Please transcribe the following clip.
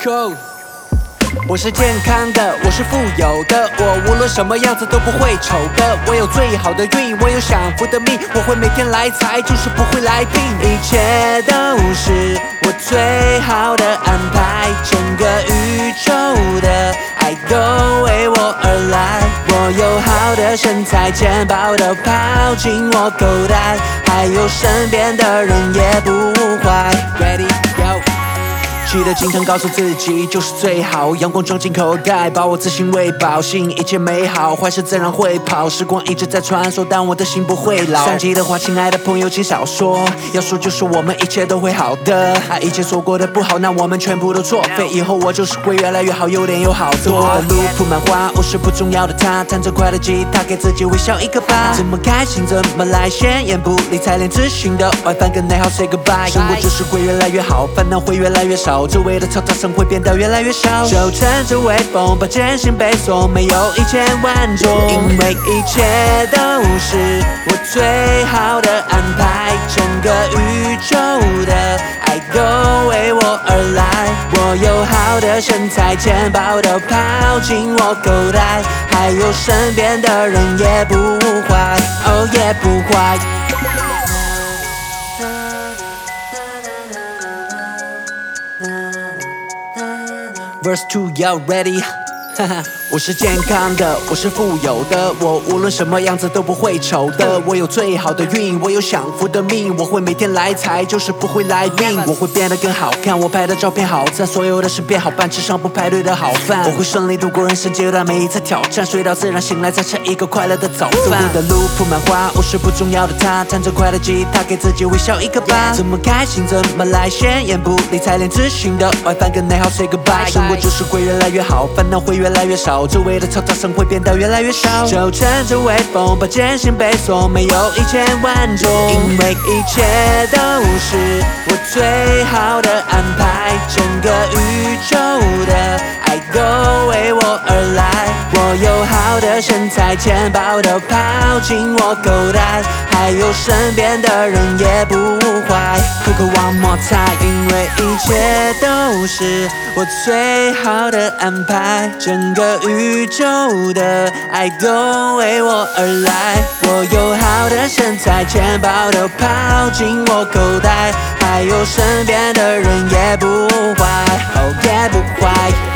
Go。我是健康的，我是富有的，我无论什么样子都不会丑的。我有最好的运，我有享福的命，我会每天来财，就是不会来病。一切都是我最好的安排，整个宇宙的爱都为我而来。我有好的身材，钱包都跑进我口袋，还有身边的人也不坏。Ready go。记得经常告诉自己就是最好，阳光装进口袋，把我自信喂饱，吸引一切美好，坏事自然会跑，时光一直在穿梭，但我的心不会老。3级的话，亲爱的朋友请少说，要说就说我们一切都会好的，一切说过的不好，那我们全部都作废，以后我就是会越来越好，优点有好多。我的路铺满花，我是不重要的他，弹着快乐吉他，给自己微笑一个吧。怎么开心怎么来，显眼不理财，连自信的外翻跟内耗 say goodbye。生活就是会越来越好，烦恼会越来越少，周围的嘈杂声会变得越来越少，就趁着微风把艰辛背诵，没有1000万种，因为一切都是我最好的安排，整个宇宙的爱都为我而来。我有好的身材，钱包都跑进我口袋，还有身边的人也不坏，哦也不坏。Verse 2 y'all ready 我是健康的，我是富有的，我无论什么样子都不会丑的。我有最好的运，我有享福的命，我会每天来财，就是不会来病。我会变得更好看，我拍的照片好赞，所有的事变好办，吃上不排队的好饭。我会顺利度过人生阶段每一次挑战，睡到自然醒来再吃一个快乐的早饭。走过的路铺满花，我是不重要的他，弹着快乐吉他，给自己微笑一个吧。怎么开心怎么来，显眼不理财，连自信的外翻跟内耗 say goodbye。生活就是会越来越好，烦恼会越来越少，周围的嘈杂声会变得越来越少，就趁着微风把艰辛背诵，没有1000万种，因为一切都是我最好的安排，整个宇宙的爱都为我而来。我有好的身材，钱包都跑进我口袋，还有身边的人也不坏。Coco one more time， 因为一切都是我最好的安排，整个宇宙的爱都为我而来。我有好的身材，钱包都跑进我口袋，还有身边的人也不坏，哦也不坏。